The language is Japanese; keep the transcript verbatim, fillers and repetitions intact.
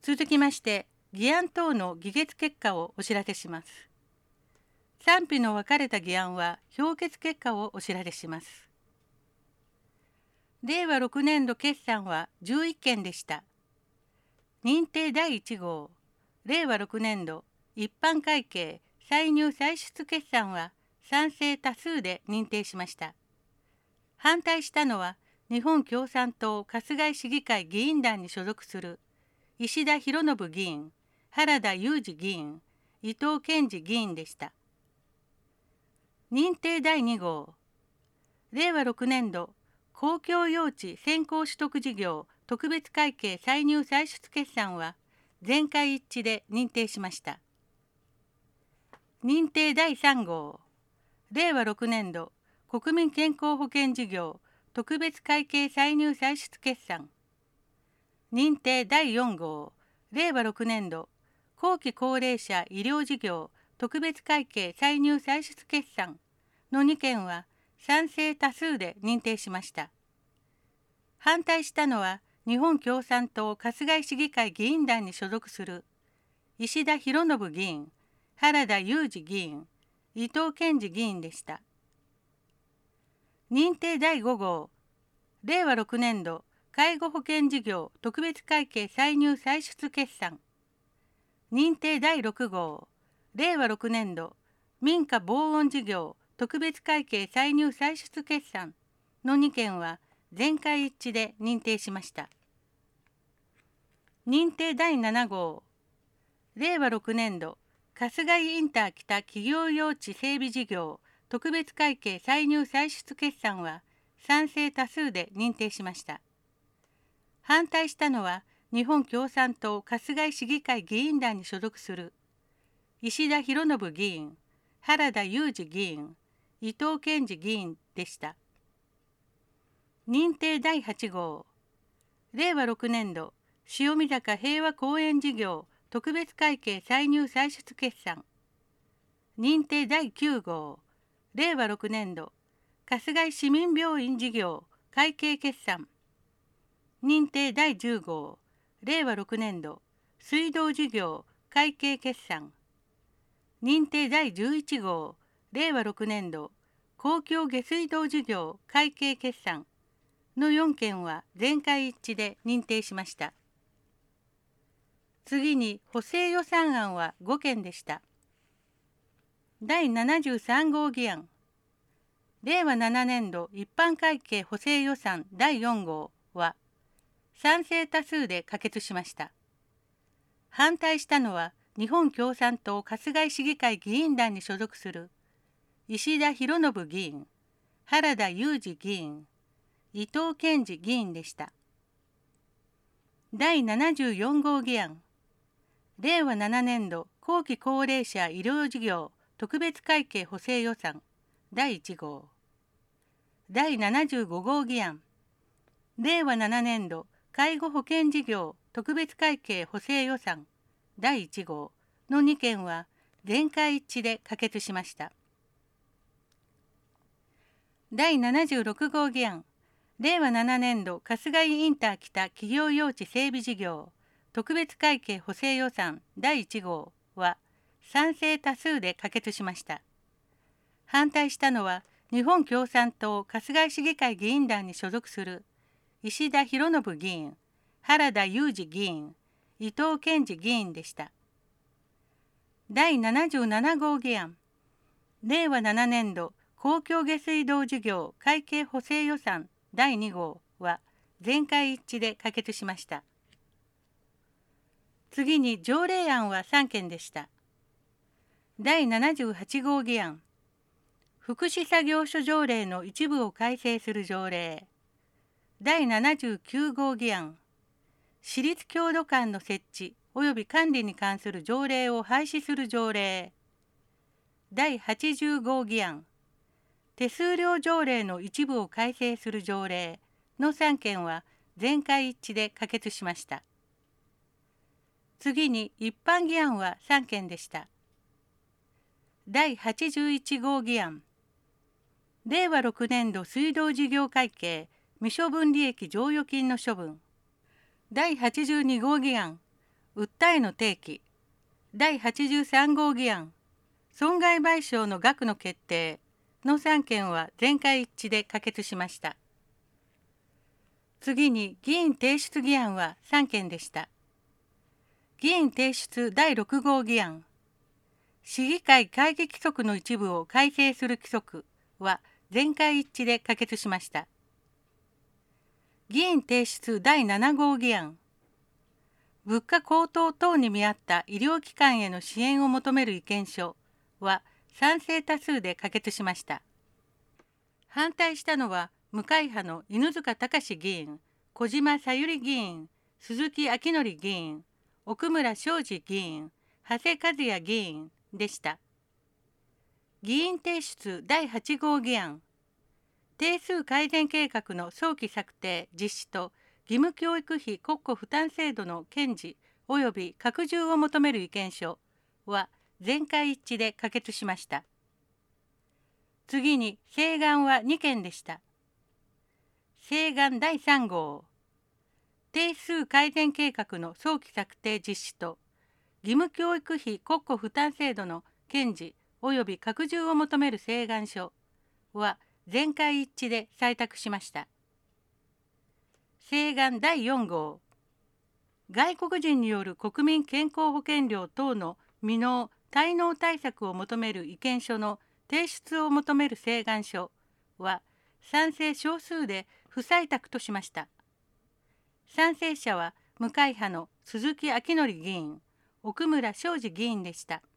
続きまして、議案等の議決結果をお知らせします。賛否の分かれた議案は評決結果をお知らせします。れいわろくねんど決算はじゅういっけんでした。認定だいいち号、れいわろくねんど一般会計歳入歳出決算は賛成多数で認定しました。反対したのは日本共産党春日井市議会議員団に所属する石田博信議員、原田裕二議員、伊藤健二議員でした。認定だいに号、れいわろくねんど公共用地先行取得事業特別会計歳入歳出決算は全会一致で認定しました。認定だいさん号、れいわろくねんど国民健康保険事業特別会計歳入歳出決算。認定だいよん号、れいわろくねんど後期高齢者医療事業特別会計歳入歳出決算のにけんは賛成多数で認定しました。反対したのは日本共産党春日井市議会議員団に所属する石田博信議員、原田裕二議員、伊藤健二議員でした。認定だいご号、れいわろくねんど介護保険事業特別会計歳入歳出決算。認定だいろく号、れいわろくねんど民家防音事業特別会計歳入歳出決算のにけんは全会一致で認定しました。認定だいなな号、れいわろくねんど春日井インター北企業用地整備事業特別会計歳入歳出決算は賛成多数で認定しました。反対したのは日本共産党春日井市議会議員団に所属する石田博信議員、原田裕二議員、伊藤健二議員でした。認定だいはち号、れいわろくねんど塩見坂平和公園事業特別会計歳入歳出決算。認定だいきゅう号、れいわろくねんど春日井市民病院事業会計決算。認定だいじゅう号、れいわろくねんど水道事業会計決算。認定だいじゅういち号、れいわろくねんど公共下水道事業会計決算のよんけんは全会一致で認定しました。次に補正予算案はごけんでした。だいななじゅうさん号議案、れいわななねんど一般会計補正予算だいよん号は賛成多数で可決しました。反対したのは日本共産党春日井市議会議員団に所属する石田博信議員、原田裕二議員、伊藤健二議員でした。だいななじゅうよん号議案、れいわななねんど後期高齢者医療事業特別会計補正予算だいいち号。だいななじゅうご号議案、れいわななねんど介護保険事業特別会計補正予算だいいち号のにけんは全会一致で可決しました。だいななじゅうろく号議案、れいわななねんど春日井インター北企業用地整備事業特別会計補正予算だいいち号は賛成多数で可決しました。反対したのは日本共産党春日井市議会議員団に所属する石田博信議員、原田裕二議員、伊藤健二議員でした。だいななじゅうなな号議案、れいわななねんど公共下水道事業会計補正予算だいに号は全会一致で可決しました。次に条例案はさんけんでした。だいななじゅうはち号議案、福祉作業所条例の一部を改正する条例。だいななじゅうきゅう号議案、私立郷土館の設置及び管理に関する条例を廃止する条例。だいはちじゅう号議案、手数料条例の一部を改正する条例のさんけんは全会一致で可決しました。次に一般議案はさんけんでした。だいはちじゅういち号議案、れいわろくねんど水道事業会計未処分利益剰余金の処分。だいはちじゅうに号議案、 訴えの提起だいはちじゅうさん号議案損害賠償の額の決定のさん件は全会一致で可決しました。次に議員提出議案はさん件でした。議員提出だいろく号議案市議会会議規則の一部を改正する規則は全会一致で可決しました。議員提出だいなな号議案物価高騰等に見合った医療機関への支援を求める意見書は賛成多数で可決しました。反対したのは無会派の犬塚隆議員、小島さゆり議員、鈴木昭則議員、奥村昌司議員、長谷和也議員でした。議員提出だいはち号議案定数改善計画の早期策定実施と義務教育費国庫負担制度の堅持及び拡充を求める意見書は全会一致で可決しました。次に請願はに件でした。請願だいさん号定数改善計画の早期策定実施と義務教育費国庫負担制度の堅持及び拡充を求める請願書は全会一致で採択しました。請願だいよん号外国人による国民健康保険料等の未納・滞納対策を求める意見書の提出を求める請願書は賛成少数で不採択としました。賛成者は無会派の鈴木昭則議員、奥村昌司議員でした。